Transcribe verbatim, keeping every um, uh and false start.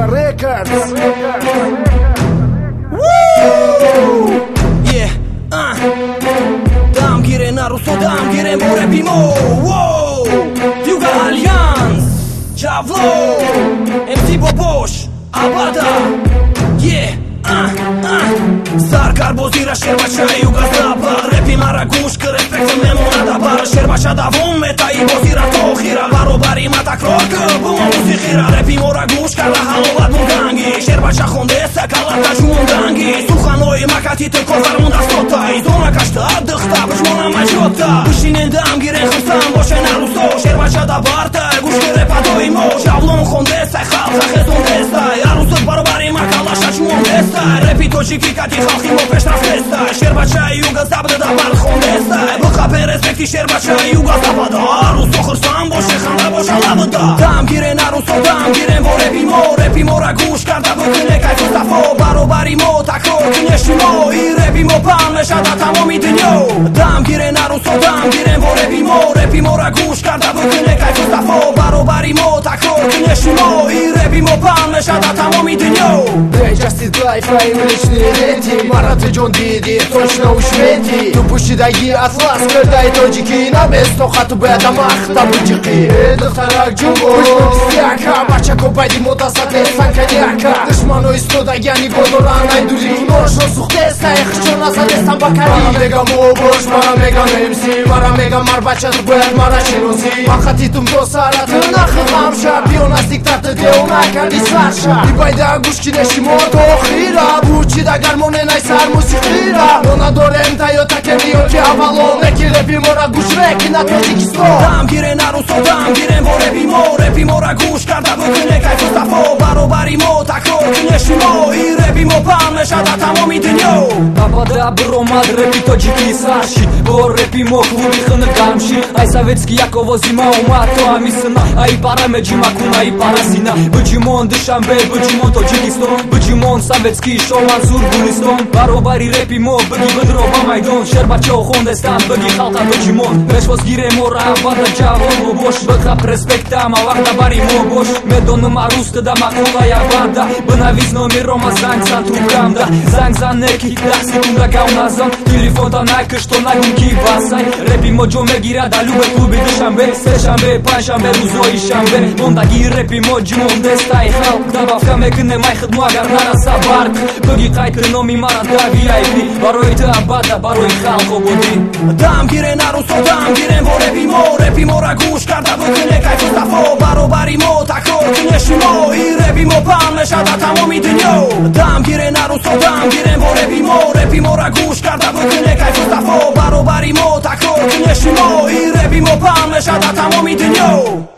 Eka Records. Yeah, uh. Dam gire na russo, dam gire more pimo. Wow, Yuga Alliance, Javlo, em si Bobosh, Abada. Yeah, uh, uh. Sarkar bozira sherbacha Yuga zaba. Repi maragush ke respect memona da bar. Sherbacha da vom meta i bozira tokhira. Barobari mata krok, bum muzikhira. Repi moragush kala halovat mungangi. Sherbacha khonde sakalata jumungangi. Sukhanoi makati te kozar munda stotai. Zona kashta adkhta bjmona majota. Bushinen dam giren khsam boshe na ruso. Sherbacha da barta gush ke repa doimo. Javlon khonde sa khalkha khezon desta. Arusot barobari makala shachmon desta. Repi tojiki kati khalkhi mo peshrafesta. Sherbacha Yuga zabda da bar khondesta. Bkhape respekti Sherbacha Yuga zabda. Aruso khrsam boshe khanda boshe labda. Dam giren aruso dam giren vore pimo. Repi mora gush karda bkne kayf safo. Barobari mo takro kneshimo. I repi mo pan shada tamomi dnyo. Dam giren aruso dam giren vore pimo. Repi mora gush karda bkne kayf safo. Barobari mo takro kneshimo. I repi mo pan shada tamomi dnyo. Justice Life, а уличные дети Мараты Джон Диди, точно уж вети Тупущи даги атлас, кырдай тоджики На место хату бэда махта бычики Эдохтарак джумбо, вышмо бистяка Бача копайди мота сатесан коньяка Дышману истода я не годора найдури Ножно сухтеса, эх, чё на задестан бакари Мара мега мобош, мара мега мемси Мара мега марбача дбэд, мара шируси Махати тум досара, ты нахыл хамша Пионас диктаты деуна карди сарша И байда гушки нешимо Тохира, бучи да гармонен ай сар мусихира Она дорем тайота кемио ки авалон Неки репи мора гуш реки на тоджики сто Дам гирен арусо, дам гирен во репи мо Репи мора гуш карда бкне кайф стафо Баробари мо такро кнешимо И репи мо пан мешада тамоми днё Абада бромад репи тоджики сарши Во репи мо клуби хны гамши Ай советский яково зима ума то амисна Ай параме джимакуна и парасина Бджимон дышамбе, бджимон тоджикистон Бджимон советский шоуан зургулистон Баробари репи мо бги бдроба майдон Шербачо хондестан бги халка бджимон Мешвоз гире мора абада джавон бобош Бхап респекта мавахда бари мо бош Медон маруста да макола я бада Бнавиз номерома занг сан трубкамда Занг зан неки да секунда гауназон Телефон та найка что на гумки басай Репи мо джо мегира да любе клуби дышамбе Сешамбе, паншамбе, рузо и шамбе Мондаги репи мо джимон дестай халк Добавка мекне майхд муагар нараса барк Бги қайты номи мара да ви ай пи Барои да абада, барои халко буди Дам гирен арусо, дам гирен во репи мо Репи мора гуш карда бкне кайф стафо Баробари мо такро кнешимо И репи мо пан мешада тамоми днё Дам гирен арусо, дам гирен во репи мо Репи мора гуш карда бкне кайф стафо Баробари мо такро кнешимо И репи мо пан мешада тамоми днё